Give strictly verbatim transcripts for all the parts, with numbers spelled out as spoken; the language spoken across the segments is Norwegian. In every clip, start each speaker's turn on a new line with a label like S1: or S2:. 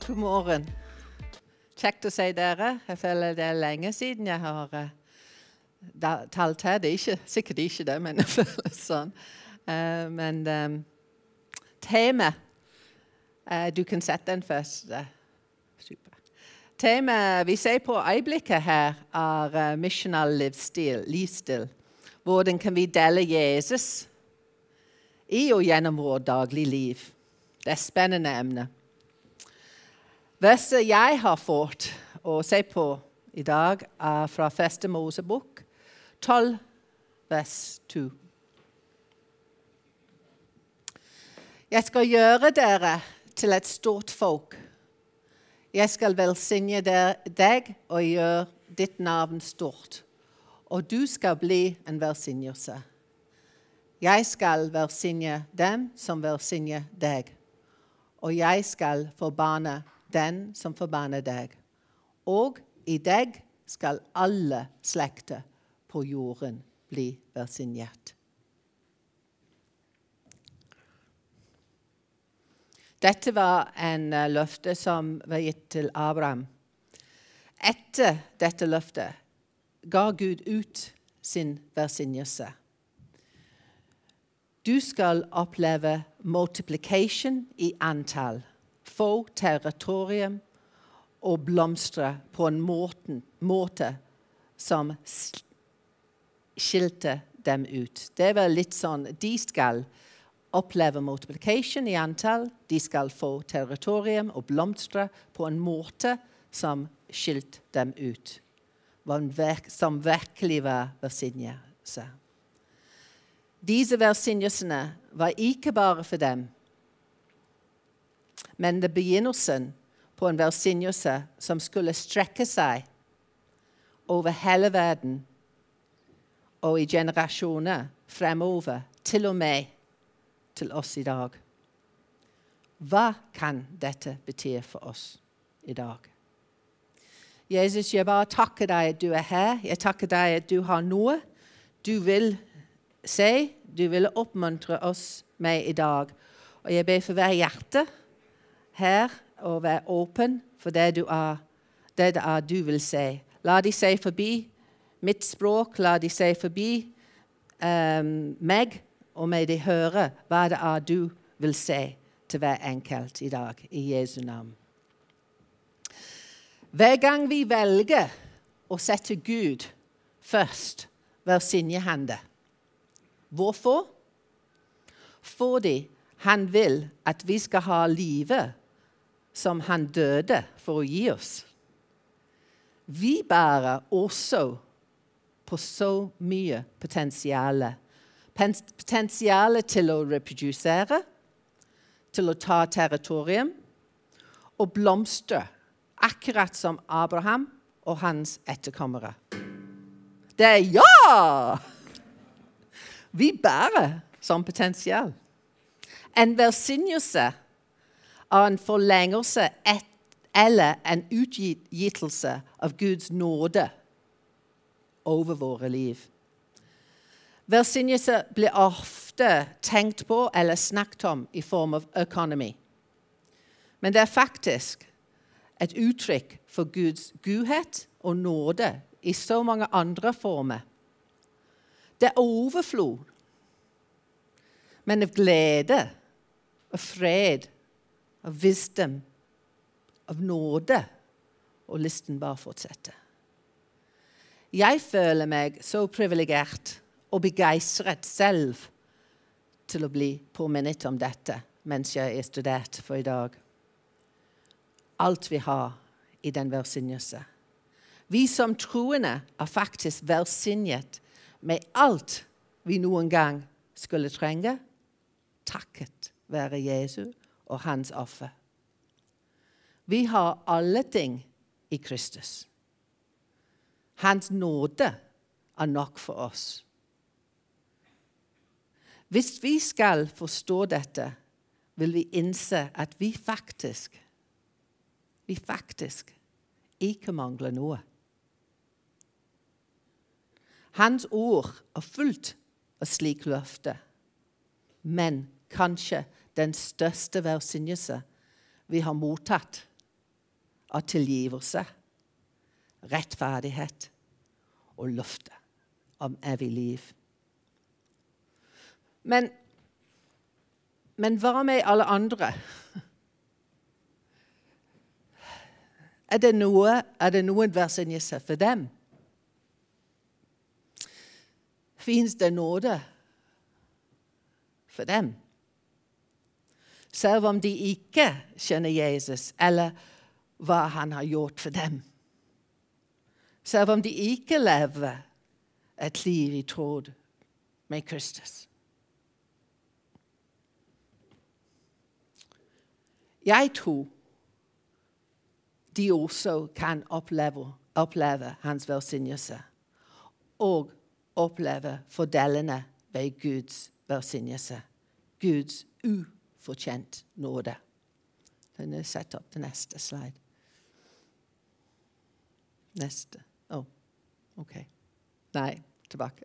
S1: God morgen. Kjekt å se dere. Jeg føler det er lenge siden jeg har uh, da, talt her. Det er ikke, sikkert ikke det, men jeg føler sånn. Uh, men um, tema, uh, du kan sette den først. Uh, super. Tema vi ser på øyeblikket her er uh, missional livsstil, livsstil. Hvordan kan vi dele Jesus i og gjennom vår daglige liv? Det er spennende emne. Verset jeg har fått å se på i dag er fra første Mosebok, tolv, vers to. Jeg skal gjøre dere til et stort folk. Jeg skal velsigne deg og gjøre ditt navn stort, og du skal bli en velsignelse. Jeg skal velsigne dem som velsigner deg, og jeg skal forbanne den som forbanner deg. Og i deg skal alle slekter på jorden bli velsignet. Dette var en uh, løfte som var gitt til Abraham. Etter dette løftet ga Gud ut sin velsignelse. Du skal oppleve multiplication i antall, få territorium og blomstre på en måte, måte som skilte dem ut. Det var litt sånn, de skal oppleve multiplication i antall, de skal få territorium og blomstre på en måte som skilte dem ut, som virkelig var velsignelse. Disse velsignelsene var ikke bare for dem, men det begynnelsen på en velsignelse som skulle strekke seg over hele verden og i generasjoner fremover, til og med til oss i dag. Hva kan dette bety for oss i dag? Jesus, jeg bare takker deg at du er her. Jeg takker deg at du har noe du vil se, du vil oppmuntre oss med i dag. Og jeg ber for hver hjerte her, og være åpen for det, du er, det det er du vil se. La de se forbi mitt språk, la de se forbi um, meg, og med de høre hva det er du vil se til hver enkelt i dag, i Jesu navn. Hver gang vi velger å sette Gud først, velsigner han det. Hvorfor? Fordi han vil at vi skal ha livet som han døde for å gi oss. Vi bærer også på så mye potensiale. Potensiale til å reprodusere, til å ta territorium og blomstre, akkurat som Abraham og hans etterkommere. Det er ja! Vi bærer som potensial. En velsignelse er en forlengelse et, eller en utgittelse av Guds nåde over våre liv. Velsignelse blir ofte tenkt på eller snakket om i form av økonomi. Men det er faktisk et uttrykk for Guds godhet og nåde i så mange andre former. Det er overflod, men av glede, av fred, av visdom, av nåde, og listen bare fortsetter. Jeg føler meg så privilegert og begeistret selv til å bli påminnet om dette mens jeg er studert for i dag. Alt vi har i den velsignelse. Vi som troende er faktisk velsignet med alt vi noen gang skulle trenge, takket være Jesu og hans offer. Vi har alle ting i Kristus. Hans nåde er nok for oss. Hvis vi skal forstå dette, vil vi innse at vi faktisk, vi faktisk ikke mangler noe. Hans ord er fullt av slik løfte, men kanskje den største velsignelse vi har mottatt av tilgivelse, rettferdighet og løfte om evig liv. Men, men hva med alle andre? Er det, noe, er det noen velsignelse for dem? Finnes det nåde for dem? Selv om de ikke kjenner Jesus, eller hva han har gjort for dem. Selv om de ikke lever et liv i tråd med Kristus. Jeg tror de også kan oppleve, oppleve hans velsignelse og oppleve fordelene ved Guds velsignelse. Guds ufortjent nåde. Kan jeg sette opp til neste slide? Neste. Å, oh, ok. Nei, tilbake.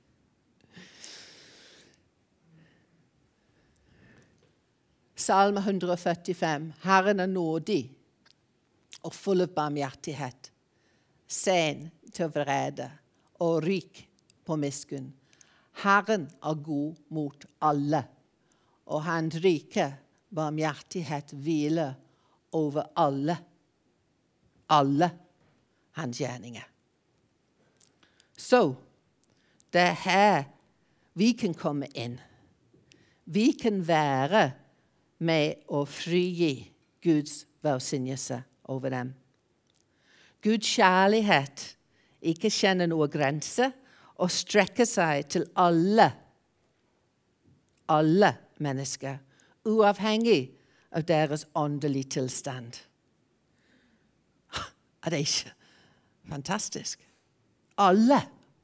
S1: Salme one forty-five. Herren er nådig og full av barmhjertighet, sen til vrede og rik på miskunn. Herren er god mot alle, og hans rike barmhjertighet hviler over alle, alle hans gjerninger. Så det er her vi kan komme inn. Vi kan være med å frigi Guds velsignelse over dem. Guds kjærlighet ikke kjenner noen grense og strekker seg til alle, alle mennesker, uavhengig av deres åndelige tilstand. Er det ikke fantastisk? Alle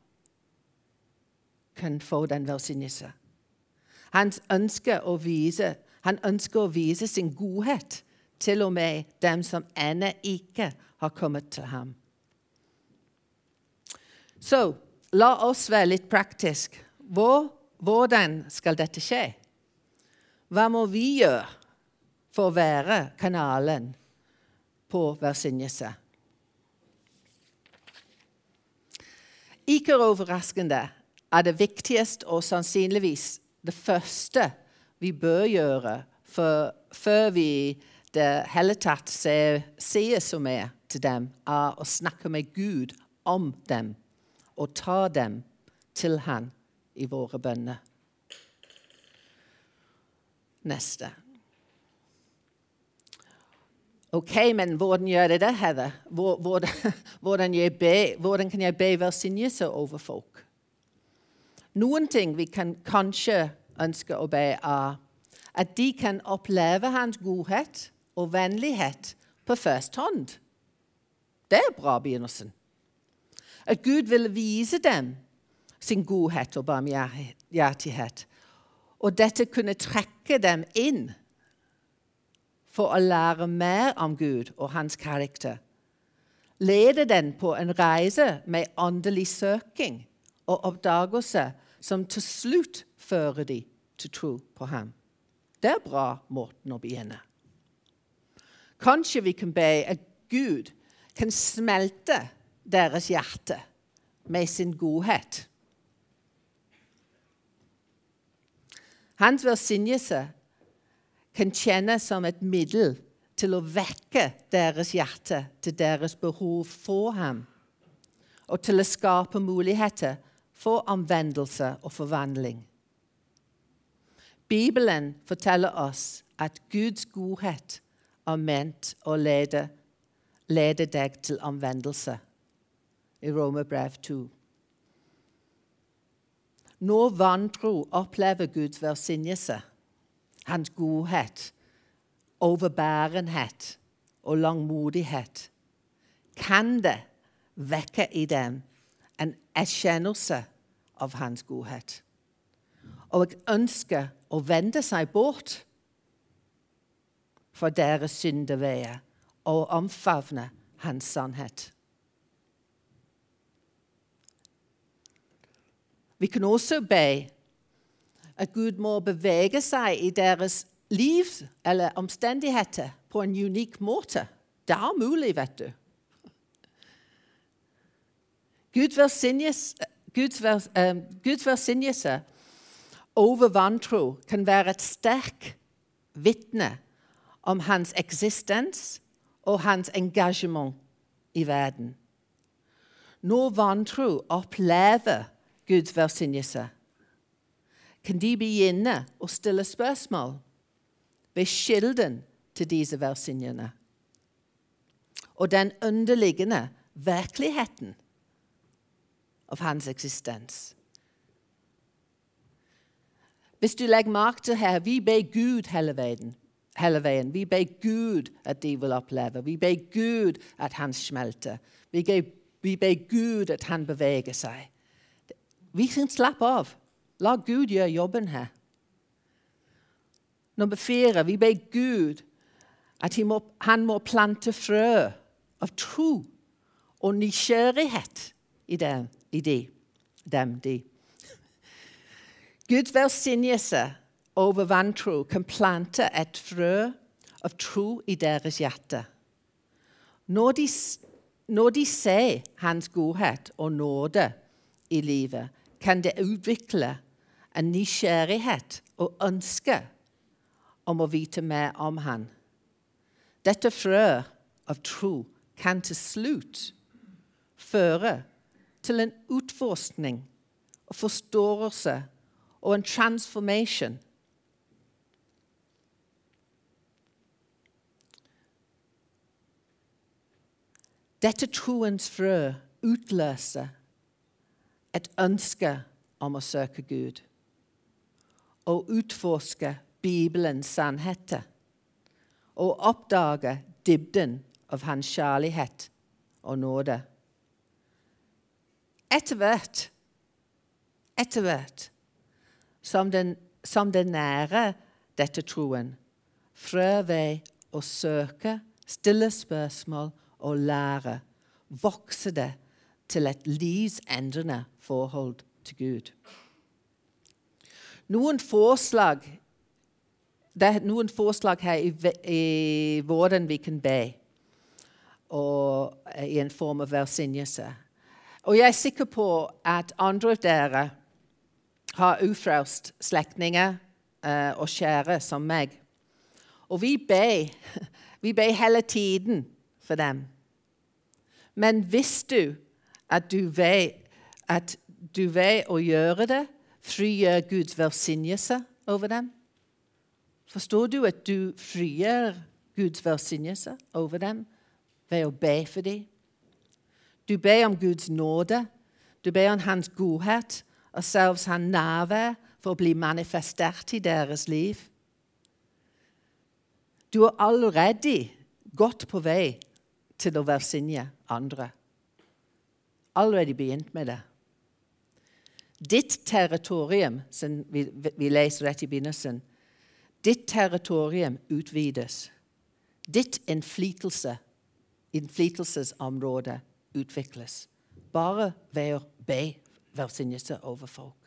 S1: kan få den velsignelse. Han ønsker å vise, han ønsker å vise sin godhet til og med dem som ennå ikke har kommet til ham. Så la oss være litt praktisk. Hvor, hvordan skal dette skje? Hva må vi gjøre for å være kanalen på velsignelse? Ikke overraskende er det viktigste og sannsynligvis det første vi bør gjøre for, før vi det hele tatt sier så mye til dem, er å snakke med Gud om dem og ta dem til han i våre bønner. Neste. Ok, men hvordan gjør jeg det, Heather? Hvordan, hvordan, jeg be, hvordan kan jeg be velsignelse over folk? Noen ting vi kan kanskje ønske å be er at de kan oppleve hans godhet og vennlighet på første hånd. Det er bra begynnelsen. At Gud vil vise dem sin godhet og barmhjertighet, og dette kunne trekke dem inn for å lære mer om Gud og hans karakter. Lede dem på en reise med åndelig søking og oppdagelse som til slutt fører dem til tro på ham. Det er bra måten å begynne. Kanskje vi kan be at Gud kan smelte deres hjerte med sin godhet. Hans velsignelse kan kjennes som et middel til å vekke deres hjerte til deres behov for ham, og til å skape muligheter for omvendelse og forvandling. Bibelen forteller oss at Guds godhet er ment å lede, lede deg til omvendelse i Romerbrev to. Når vantro opplever Guds velsignelse, hans godhet, overbærenhet og langmodighet, kan det vekke i dem en erkjennelse av hans godhet, og ønske å vende seg bort fra deres syndeveier og omfavne hans sannhet. Vi kan også be at Gud må bevege seg i deres liv eller omstendigheter på en unik måte Det er mulig, vet du. Guds velsignelse, Guds, vers, uh, Guds velsignelse over vantro kan være et sterkt vitne om hans eksistens og hans engasjement i verden. Når vantro opplever Guds velsignelse, kan de begynne å stille spørsmål ved kilden til disse velsignelsene og den underliggende virkeligheten av hans eksistens. Hvis du legger merke til her, vi ber Gud hele veien. Hele veien. Vi ber Gud at de vil oppleve. Vi ber Gud at han smelter. Vi ber, vi ber Gud at han beveger seg. Vi kan slappe av. La Gud gjøre jobben her. Nummer fire, vi ber Gud at han må, han må plante frø av tro og nysgjerrighet i dem. I de, dem, de. Guds velsignelse over vantro kan plante et frø av tro i deres hjerte. Når de, når de ser hans godhet og nåde i livet, kan det utvikle en nysgjerrighet og ønske om å vite mer om han. Dette frø av tro kan til slutt føre til en utforskning og forståelse og en transformation. Dette troens frø utløser et ønske om å søke Gud og utforske Bibelens sannheter og oppdage dybden av hans kjærlighet og nåde. Etter hvert, etter hvert, som den, som den nære dette troen, frø ved å søke, stille spørsmål og lære, vokser det til et livsendrende forhold til Gud. Noen forslag, det er noen forslag her i, i hvordan vi kan be, og i en form av velsignelse. Og jeg er sikker på at andre av dere har ufrelst slektninger uh, og kjære som meg. Og vi ber, vi ber hele tiden for dem. Men hvis du at du vet at du vet å gjøre det, frigjør Guds velsignelse over dem? Forstår du at du frigjør Guds velsignelse over dem ved å be for dem? Du ber om Guds nåde, du ber om hans godhet, og selv hans nærvær for å bli manifestert i deres liv. Du er allerede godt på vei til å velsigne andre. Allerede begynt med det. Ditt territorium, som vi, vi leser rett i begynnelsen, ditt territorium utvides. Ditt innflytelse, innflytelsesområde utvikles. Bare ved å be velsignelse over folk.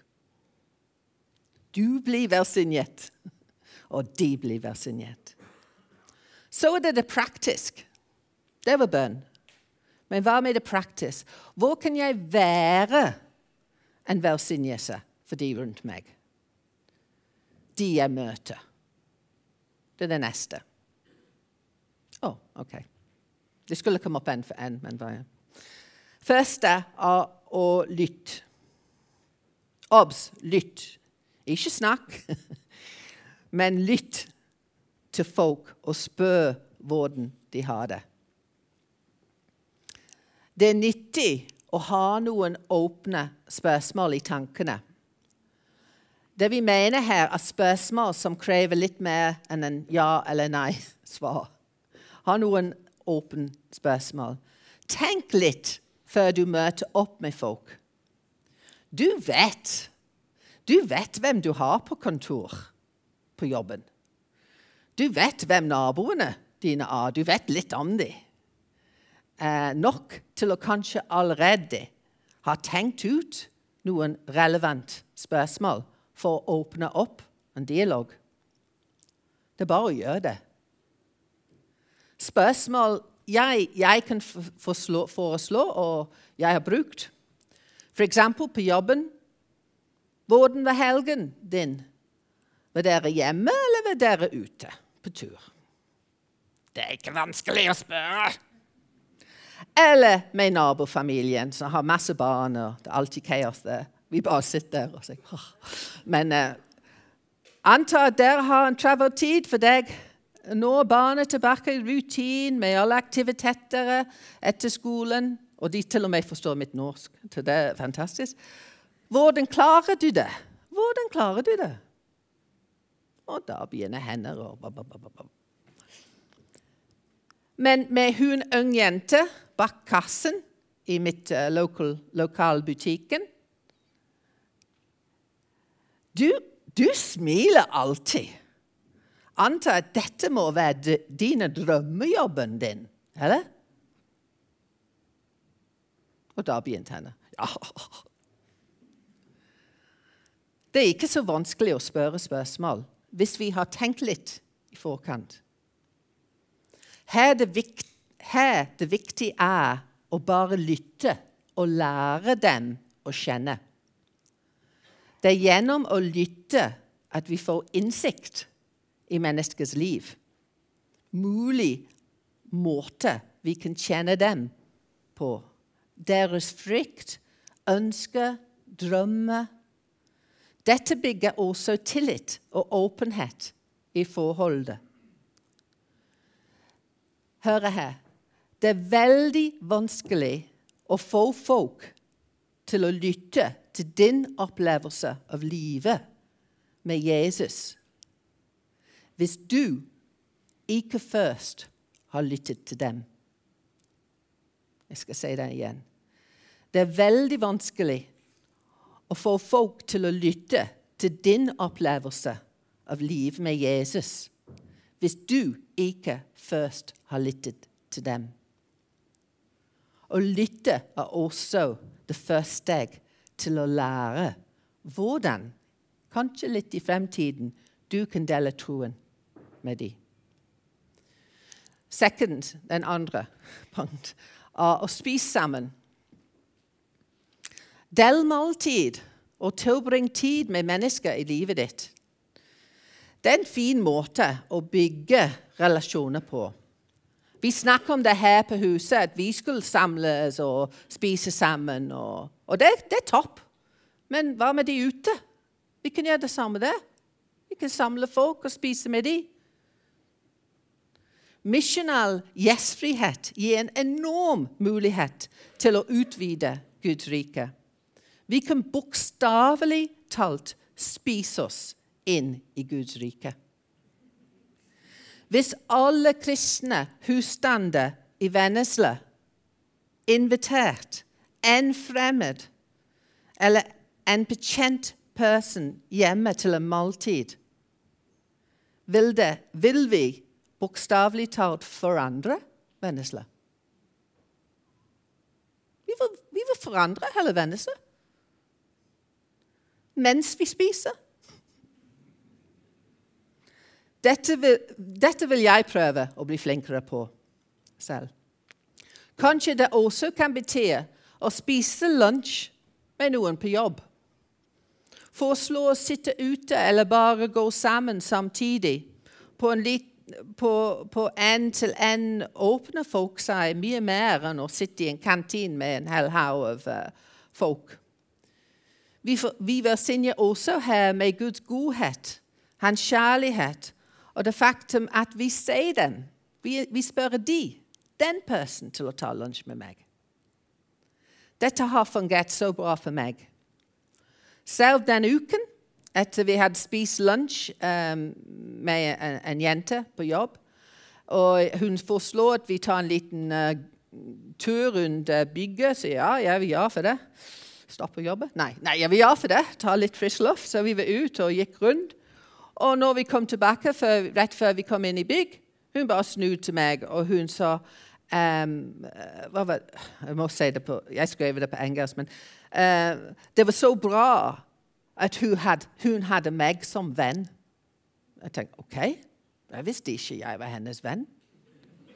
S1: Du blir velsignet, og de blir velsignet. Så er det det praktisk. Det var bønn. Men hva med det praktisk? Hvor kan jeg være en velsignelse for de rundt meg? De jeg møter. Det er det neste. Å, oh, ok. Det skulle komme opp en for en, men hva er det? Første er å lytte. Obs, lytt. Ikke snakk, men lytt til folk og spør hvordan de har det. Det er nyttig å ha noen åpne spørsmål i tankene. Det vi mener her er spørsmål som krever litt mer enn en ja eller nei svar. Ha noen åpne spørsmål. Tenk litt før du møter opp med folk. Du vet, du vet hvem du har på kontor, på jobben. Du vet hvem naboene dine er. Du vet litt om dem. Eh, nok til å kanskje allerede ha tenkt ut noen relevant spørsmål for å åpne opp en dialog. Det er bare å gjøre det. Spørsmål jeg, jeg kan foreslå, foreslå, og jeg har brukt. For eksempel på jobben. Hvordan var helgen din? Var dere hjemme, eller var dere ute på tur? Det er ikke vanskelig å spørre. Eller med nabofamilien, som har masse barn, og det er alltid kaos der. Vi bare sitter der og sier, Åh. Men uh, antar at dere har en travel-tid for deg. Nå er barnet tilbake i rutin med alle aktiviteter etter skolen, og de til og med forstår mitt norsk, så det er fantastisk. Hvordan klarer du det? Hvordan klarer du det? Og da begynner hender og bababababab. Men med hun ung jente bak kassen i mitt uh, lokal, lokalbutikken, du, du smiler alltid. Antar at dette må være dine drømmejobben din, eller? Og da begynte henne. Ja. Det er ikke så vanskelig å spørre spørsmål hvis vi har tenkt litt i forkant. Her det, vikt, her det viktige er å bare lytte og lære dem å kjenne. Det er gjennom å lytte at vi får innsikt i menneskets liv. Mulig måte vi kan kjenne dem på. Deres frykt, ønsker, drømmer. Dette bygger også tillit og åpenhet i forholdet. Hør her. Det er veldig vanskelig å få folk til å lytte til din opplevelse av livet med Jesus. Hvis du ikke først har lyttet til dem. Jeg skal si det igjen. Det er veldig vanskelig å få folk til å lytte til din opplevelse av liv med Jesus, hvis du ikke først har lyttet til dem. Å lytte er også det første steg til å lære hvordan, kanskje litt i fremtiden, du kan dele troen med dem. Second, den andre punkt, er å spise sammen. Del måltid og tilbring tid med mennesker i livet ditt. Det er en fin måte å bygge relasjoner på. Vi snakker om det her på huset, at vi skulle samles og spise sammen. Og, og det, det er topp. Men hva med de ute? Vi kan gjøre det samme der. Vi kan samle folk og spise med de. Missional gjestfrihet gir en enorm mulighet til å utvide Guds rike. Vi kan bokstavelig talt spise oss inn i Guds rike. Hvis alle kristne husstander i Vennesla invitert en fremmed eller en bekjent person hjemme til en måltid, vil, det, vil vi bokstavelig talt forandre Vennesla? Vi vil, vi vil forandre hele Vennesla. Mens vi spiser. Dette vil, dette vil jeg prøve å bli flinkere på selv. Kanskje det også kan bety å spise lunsj med noen på jobb. Foreslå å sitte ute eller bare gå sammen samtidig. På en, lit, på, på en til en åpner folk seg mye mer enn å sitte i en kantin med en hel haug av uh, folk. Vi, vi velsigner også her med Guds godhet, hans kjærlighet, og det faktum at vi sier dem. Vi, vi spør de, den personen til å ta lunsj med meg. Dette har fungert så bra for meg. Selv den uken, etter vi hadde spist lunsj um, med en, en jente på jobb, og hun foreslår at vi tar en liten uh, tur rundt uh, bygget, så ja, jeg vil gjøre for det. Stoppe å jobbe? Nei, nei, jeg vil gjøre for det. Ta litt frisk luft, så vi var ute og gikk rundt. Og når vi kom tilbake, for, rett før vi kom inn i bygg, hun bare snudde til meg, og hun sa, um, hva var, jeg må si det på, jeg skrev det på engelsk, men uh, det var så bra at hun, had, hun hadde meg som venn. Jeg tenkte, ok, jeg visste ikke jeg var hennes venn.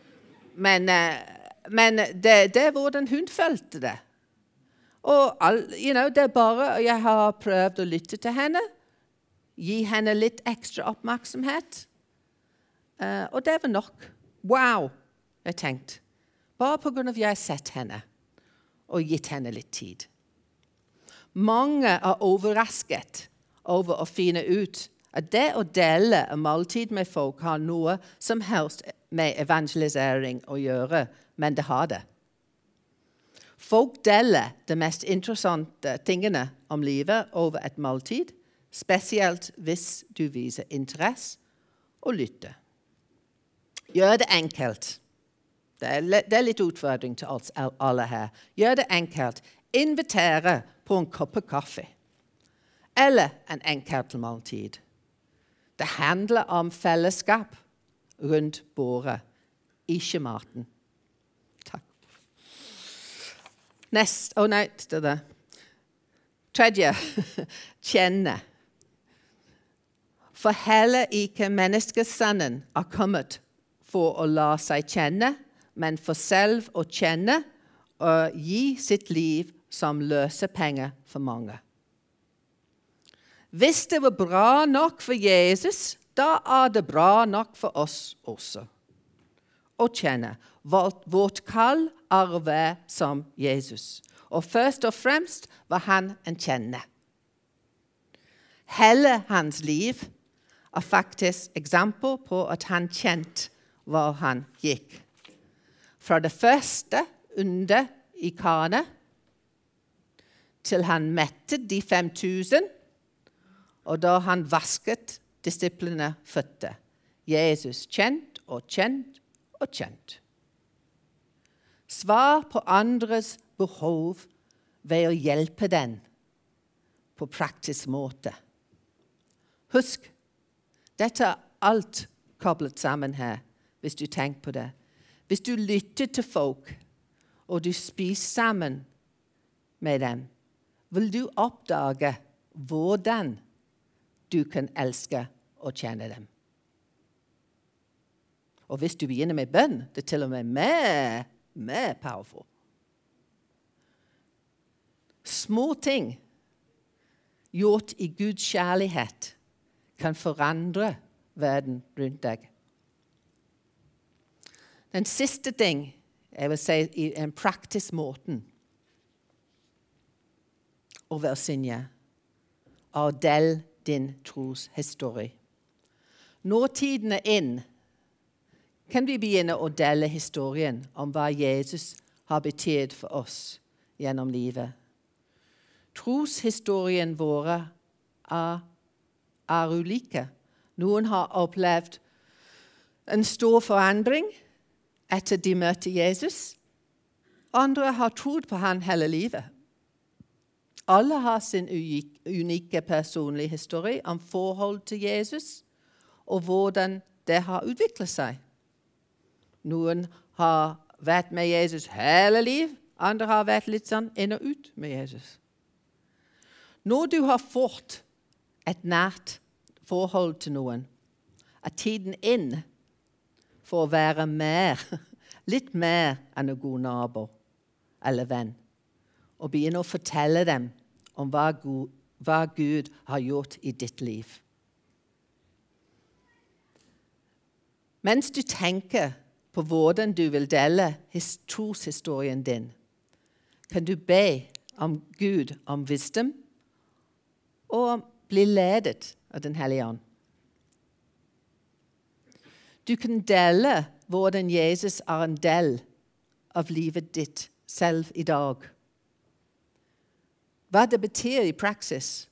S1: men, men det, det er hvordan hun følte det. Og all, you know, det er bare, jeg har prøvd å lytte til henne, gi henne litt ekstra oppmerksomhet. Uh, og det var nok. Wow, jeg tenkte. Bare på grunn av at jeg har sett henne og gitt henne litt tid. Mange er overrasket over å finne ut at det å dele en måltid med folk har noe som helst med evangelisering å gjøre, men det har det. Folk deler de mest interessante tingene om livet over et måltid, spesielt hvis du viser interesse og lytter. Gjør det enkelt. Det er, det er litt utfordring til oss alle her. Gjør det enkelt. Invitere på en kopp kaffe. Eller en enkelt måltid. Det handler om fellesskap rundt bordet, ikke maten. Takk. Nest, å oh nei, det der. Tredje, kjenne. For heller ikke menneskesønnen er kommet for å la seg kjenne, men for selv å kjenne og gi sitt liv som løsepenger for mange. Hvis det var bra nok for Jesus, da er det bra nok for oss også. Å kjenne. Vårt kall er å være som Jesus. Og først og fremst var han en kjenner. Hele hans liv er faktisk eksempel på at han kjente hvor han gikk. Fra det første under i Kana, til han mette de fem tusen, og da han vasket disiplene føtter. Jesus kjent og kjent og kjent. Svar på andres behov ved å hjelpe den på praktisk måte. Husk, dette er alt koblet sammen her, hvis du tenker på det. Hvis du lytter til folk, og du spiser sammen med dem, vil du oppdage hvordan du kan elske og kjenne dem. Og hvis du begynner med bønn, det er til og med mer, mer powerful. Små ting gjort i Guds kjærlighet kan forandre verden rundt deg. Den siste ting, jeg vil si i en praktisk måte, å velsigne, og del din troshistorie. Når tiden er inn, kan vi begynne å dele historien om hva Jesus har betydd for oss gjennom livet. Troshistorien våre er, er ulike. Noen har opplevd en stor forandring etter de møtte Jesus. Andre har trodd på han hele livet. Alle har sin unike personlige historie om forhold til Jesus, og hvordan det har utviklet seg. Noen har vært med Jesus hele liv, andre har vært litt sånn inn og ut med Jesus. Når du har fått et nært forhold til noen, er tiden inn for å være mer, litt mer enn en god nabo eller venn, og begynne å fortelle dem om hva Gud, hva Gud har gjort i ditt liv. Mens du tenker på hvordan du vil dele troshistorien din, kan du be om Gud om visdom og bli ledet av Den hellige ånd. Du kan dele hvordan Jesus er en del av livet ditt selv i dag. Hva det betyr i praksis.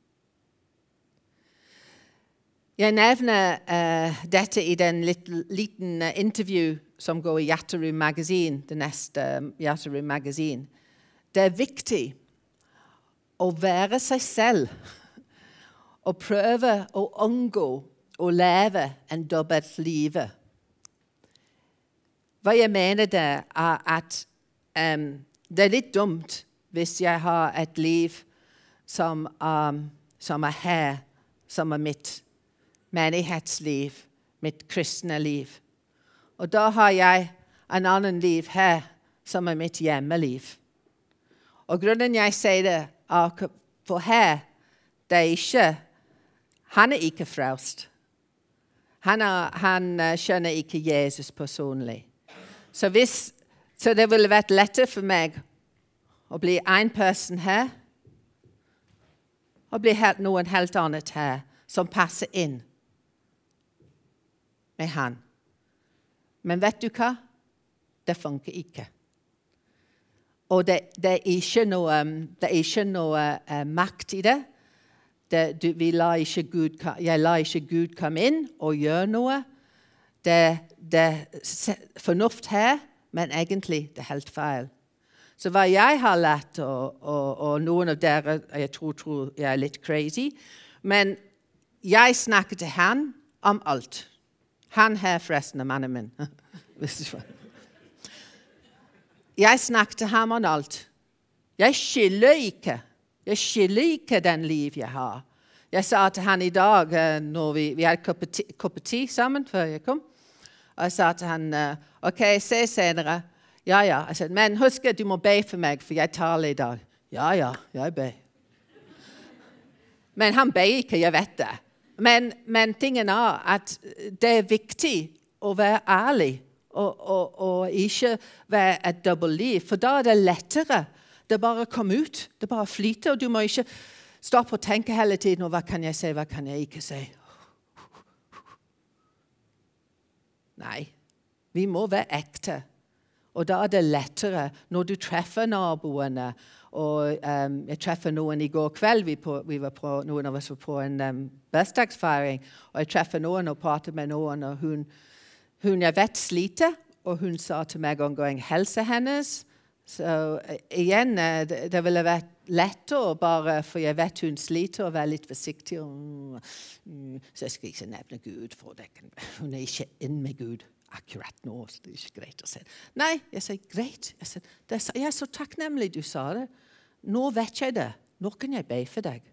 S1: Jeg nevner uh, dette i den litt, liten uh, intervju som går i Hjerterud Magasin, det neste uh, Hjerterud Magasin. Det er viktig å være seg selv og prøve å unngå å leve en dobbelt liv. Hva jeg mener det er at um, det er litt dumt hvis jeg har et liv som, um, som er her, som er mitt menighetsliv, mitt kristne liv. Og da har jeg en annen liv her, som er mitt hjemmeliv. Og grunnen jeg sier det, er for her, det er ikke, han er ikke frelst. Han, er, han skjønner ikke Jesus personlig. Så, hvis, så det ville vært lettere for meg å bli en person her, og bli helt, noen helt annet her, som passer inn med han. Men vet du hva? Det funker ikke. Og det, det er ikke noe, det er ikke noe uh, makt i det. det du, vi lar ikke Gud, jeg lar ikke Gud komme inn og gjøre noe. Det, det er fornuft her, men egentlig det er helt feil. Så hva jeg har lært, og, og, og noen av dere, jeg tror, tror jeg er litt crazy, men jeg snakker til han om alt. Han her forresten er mannen min. Jeg snakker til ham om alt. Jeg skylder ikke. Jeg skylder ikke den liv jeg har. Jeg sa til han i dag, når vi, vi hadde kopp te sammen før jeg kom, og jeg sa til han, ok, se senere. Ja, ja. Jeg sa, men husk at du må be for meg, for jeg taler i dag. Ja, ja, jeg ber. Men han ber ikke, jeg vet det. Men, men tingen er at det er viktig å være ærlig, og, og, og ikke være et dobbeltliv, for da er det lettere. Det bare kommer ut, det bare flyter, og du må ikke stoppe og tenke hele tiden, hva kan jeg si, hva kan jeg ikke si? Nei, vi må være ekte. Og da er det lettere når du treffer naboene. Og um, jeg treffer noen i går kveld. Vi, på, vi var på, noen av oss var på en um, bursdagsfeiring. Og jeg treffer noen og prater med noen. Og hun, hun jeg vet sliter. Og hun sa til meg omgang helse hennes. Så uh, igjen, uh, det, det ville vært lettere bare, for jeg vet hun sliter og være litt forsiktig. Og, mm, så jeg skal ikke nevne Gud, for det. Hun er ikke inn med Gud. Akkurat nå, så det er ikke greit å si. Nei, jeg sier, greit. Jeg, sier, det er, jeg er så takknemlig du sa det. Nå vet jeg det. Nå kan jeg be for deg.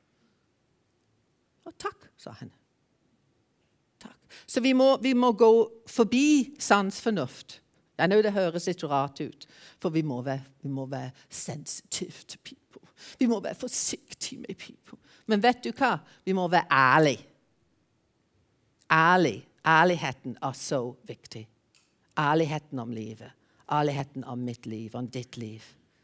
S1: Og takk, sa han. Takk. Så vi må, vi må gå forbi sansfornuft. Jeg know det høres litt rart ut, for vi må være, vi må være sensitive til people. Vi må være forsiktige med people. Men vet du hva? Vi må være ærlige. Ærlig. Ærligheten er så viktig. Ærligheten om livet. Ærligheten om mitt liv, om ditt liv.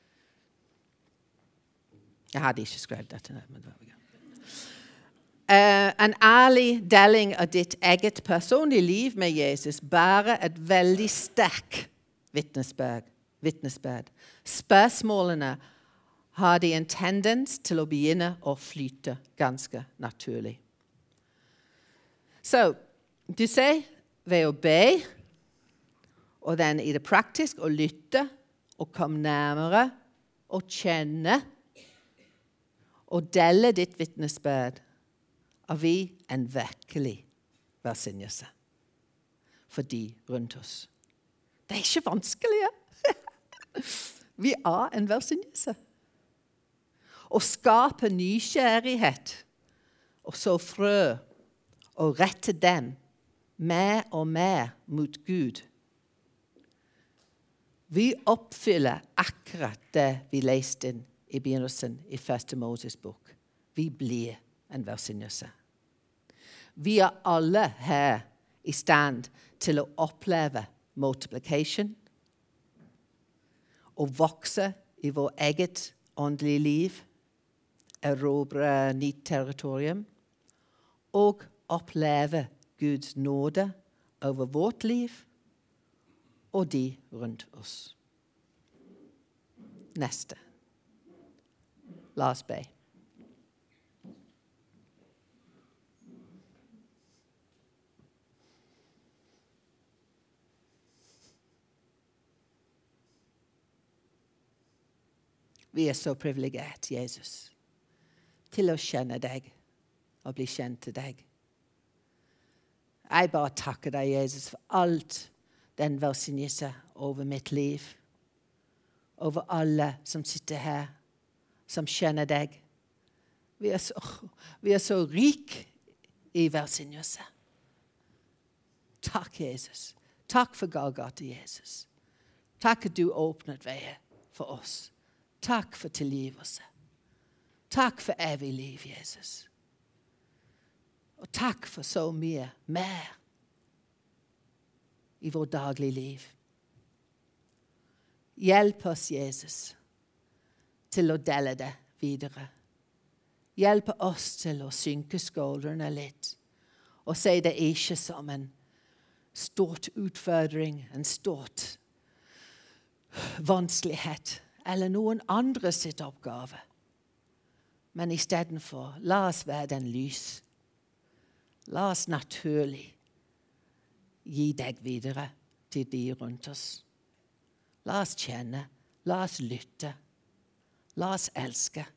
S1: Jeg hadde ikke skrevet dette. Men det var uh, en ærlig deling av ditt eget personlige liv med Jesus bærer et veldig sterk vittnesbyrd. vittnesbyrd. Spørsmålene har de en tendens til å begynne å flyte ganske naturlig. Så, du ser, ved å be, og den i det praktisk, å lytte, og komme nærmere, og kjenne, og dele ditt vittnesbyrd, er vi en virkelig velsignelse for de rundt oss. Det er ikke vanskelig, ja. Vi er en velsignelse. Å skape nysgjerrighet, og så frø, og rette dem, mer og mer mot Gud. Vi oppfyller akkurat det vi leste inn i begynnelsen i første Moses bok. Vi blir en velsignelse. Vi er alle her i stand til å oppleve multiplication og vokse i vår eget åndelige liv, erobre nytt territorium og oppleve Guds nåde over vårt liv og de rundt oss. Neste. La oss be. Vi er så privilegert, Jesus, til å kjenne deg og bli kjent til deg. Jeg bare takker deg, Jesus, for alt den velsignelse over mitt liv, over alle som sitter her, som kjenner deg. Vi er så, vi er så rik i velsignelse. Takk, Jesus. Takk for Golgata, Jesus. Takk at du åpnet veier for oss. Takk for tilgivelse. Takk for evig liv, Jesus. Og takk for så mye mer i vår daglige liv. Hjelp oss, Jesus, til å dele det videre. Hjelp oss til å synke skuldrene litt og se det ikke som en stort utfordring, en stort vanskelighet eller noen andre sitt oppgave. Men i stedet for, la oss være den lys. La oss naturlig gi deg videre til de rundt oss. La oss kjenne, la oss lytte, la oss elske.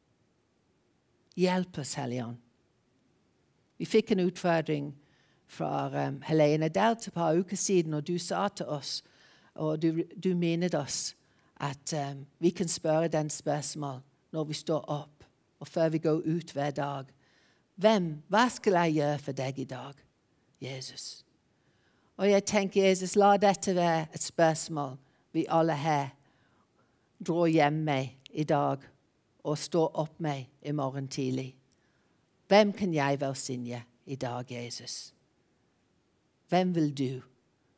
S1: Hjelp oss, Hellige Ånd. Vi fikk en utfordring fra um, Helene der til et par uker siden, og du sa til oss, og du, du minnet oss, at um, vi kan spørre den spørsmål når vi står opp, og før vi går ut hver dag. Hvem, hva skal jeg gjøre for deg i dag, Jesus? Og jeg tenker, Jesus, la dette være et spørsmål vi alle her drar hjem med i dag, og står opp med i morgen tidlig. Hvem kan jeg velsigne i dag, Jesus? Hvem vil du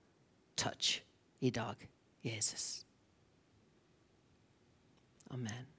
S1: touch i dag, Jesus? Amen.